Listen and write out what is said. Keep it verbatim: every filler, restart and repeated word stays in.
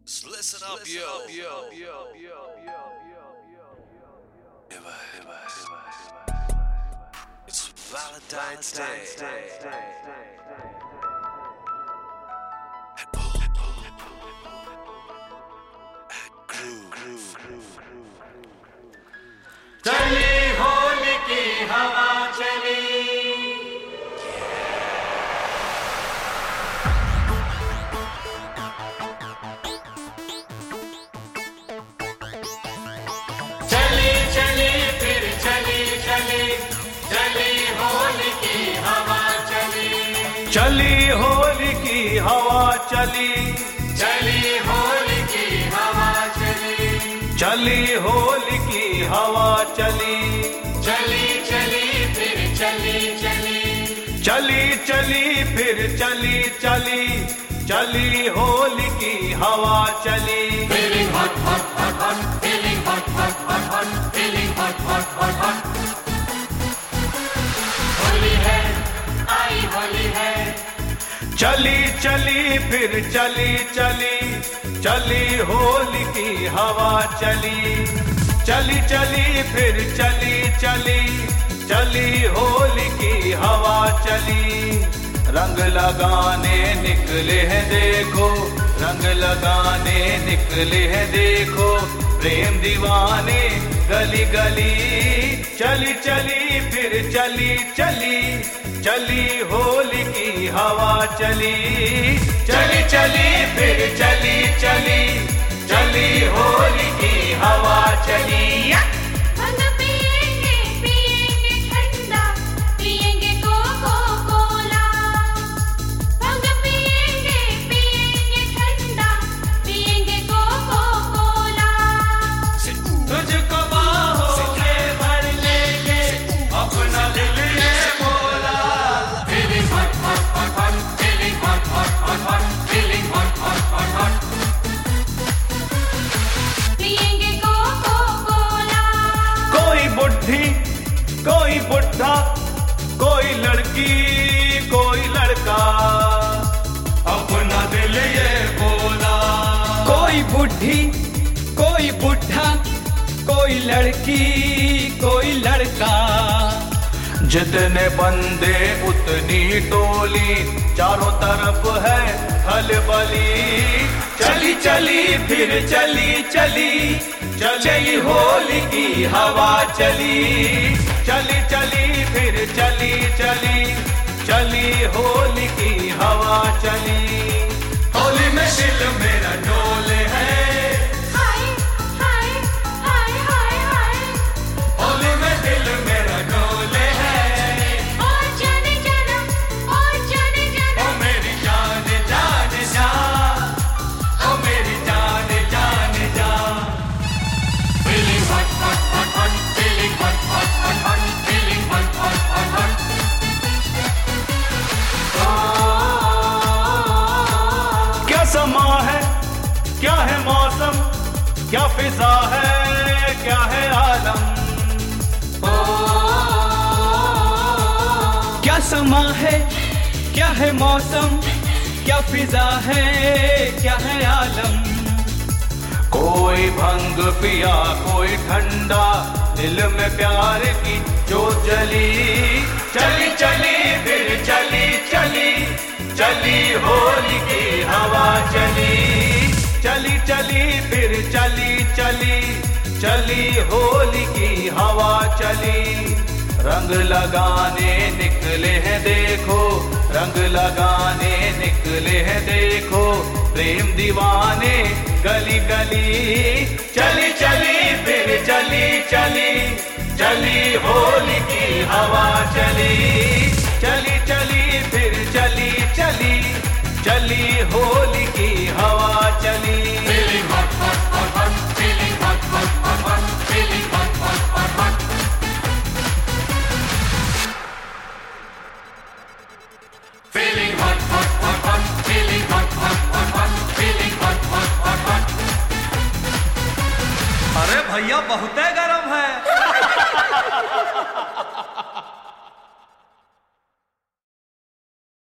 Listen up, yo, yo, yo, yo, yo, yo, yo. It's Valentine's Day. चली होली की हवा चली चली चली फिर चली चली चली होली की हवा चली चली होली की हवा चली चली होली की हवा चली चली होली की हवा चली चली चली फिर चली चली चली चली फिर चली चली चली होली की हवा चली Feeling hot, hot, hot, hot. Feeling hot, hot, hot, hot. Feeling hot, hot, hot, hot. Holi है, आई होली है. चली चली फिर चली चली चली होली की हवा चली चली चली फिर चली चली चली होली की हवा चली रंग लगाने निकले हैं देखो रंग लगाने निकले हैं देखो प्रेम दीवाने गली गली चली चली फिर चली चली चली होली की हवा चली चली चली फिर चली चली चली होली की हवा चली रंग पिएंगे पिएंगे ठंडा पिएंगे कोको कोला रंग पिएंगे पिएंगे ठंडा पिएंगे कोको कोला तुझको बाहों में भर लेंगे अपना दिल ये बोला. Feeling hot, hot, hot, hot. Feeling hot, hot, hot, hot. Feeling hot, hot, hot, hot. पिएंगे कोको कोला कोई बुढ़ी कोई बुढ़ा कोई लड़की कोई लड़का अपना दिल ये बोला. कोई बुढ़ी कोई बुढ़ा कोई लड़की कोई लड़का जितने बंदे उतनी टोली चारों तरफ है खलबली चली चली फिर चली चली चली होली की हवा चली चली चली फिर चली चली चली होली की हवा चली होली में दिल मेरा डोले है. हाय हाय हाय हाय हाय होली में दिल मेरा डोले है. और जाने जाना और जाने जाना ओ मेरी जान जान जा, ओ मेरी जान जान जा. Feeling hot, hot, hot, hot. Feeling hot, hot, hot, hot. Feeling hot, hot, hot, hot. क्या समा है क्या है मौसम क्या फिजा है क्या है आलम क्या समा है क्या है मौसम क्या फिजा है क्या है आलम कोई भंग पिया कोई ठंडा दिल में प्यार की जो जली चली चली फिर चली चली चली होली की हवा चली चली चली फिर चली चली चली होली की हवा चली रंग लगाने निकले हैं देखो रंग लगाने निकले हैं देखो प्रेम दीवाने गली गली चली चली फिर चली चली चली होली की हवा चली चली चली फिर चली चली चली होली की हवा चली Feeling hot, hot, hot, hot. Feeling hot, hot, hot, hot. Feeling hot, hot, hot, hot. Feeling hot, hot, hot, hot. Feeling hot, hot, hot, hot. Feeling hot, hot, hot, hot. अरे भैया बहुते गरम है